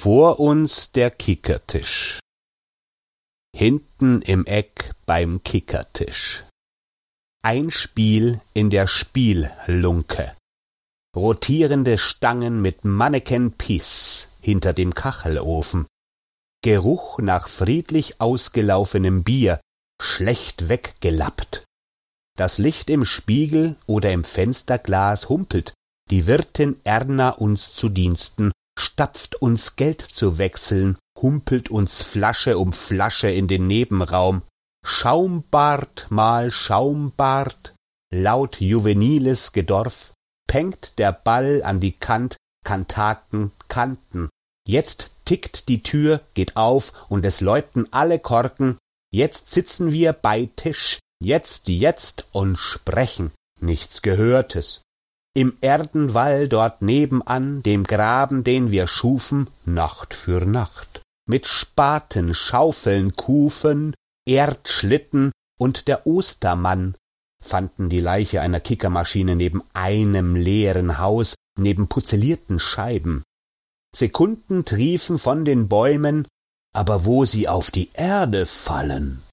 Vor uns der Kickertisch. Hinten im Eck beim Kickertisch. Ein Spiel in der Spiellunke. Rotierende Stangen mit Mannequin-Piss hinter dem Kachelofen. Geruch nach friedlich ausgelaufenem Bier, schlecht weggelappt. Das Licht im Spiegel oder im Fensterglas humpelt, die Wirtin Erna uns zu Diensten, stapft uns Geld zu wechseln, humpelt uns Flasche um Flasche in den Nebenraum. Schaumbart mal Schaumbart, laut juveniles Gedorf, pengt der Ball an die Kantaten Kanten. Jetzt tickt die Tür, geht auf und es läuten alle Korken. Jetzt sitzen wir bei Tisch, jetzt und sprechen. Nichts Gehörtes. Im Erdenwall dort nebenan, dem Graben, den wir schufen, Nacht für Nacht. Mit Spaten, Schaufeln, Kufen, Erdschlitten und der Ostermann fanden die Leiche einer Kickermaschine neben einem leeren Haus, neben puzzelierten Scheiben. Sekunden triefen von den Bäumen, aber wo sie auf die Erde fallen.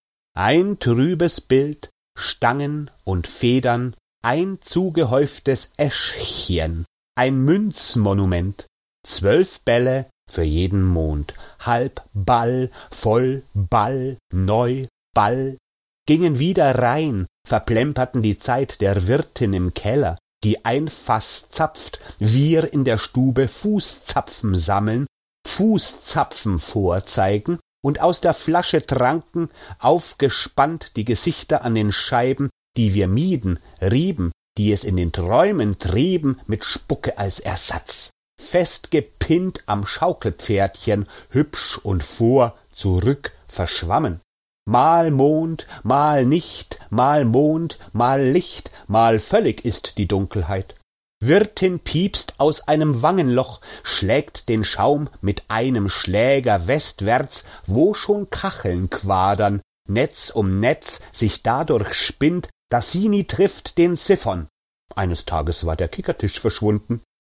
Ein trübes Bild, Stangen und Federn, ein zugehäuftes Äschchen, ein Münzmonument, 12 Bälle für jeden Mond, halb Ball, voll Ball, neu Ball, gingen wieder rein, verplemperten die Zeit der Wirtin im Keller, die ein Fass zapft, wir in der Stube Fußzapfen sammeln, Fußzapfen vorzeigen und aus der Flasche tranken, aufgespannt die Gesichter an den Scheiben, die wir mieden, rieben, die es in den Träumen trieben, mit Spucke als Ersatz. Festgepinnt am Schaukelpferdchen, hübsch und vor, zurück, verschwammen. Mal Mond, mal nicht, mal Mond, mal Licht, mal völlig ist die Dunkelheit. Wirtin piepst aus einem Wangenloch, schlägt den Schaum mit einem Schläger westwärts, wo schon Kacheln quadern, Netz um Netz sich dadurch spinnt, dass sie nie trifft den Siphon. Eines Tages war der Kickertisch verschwunden.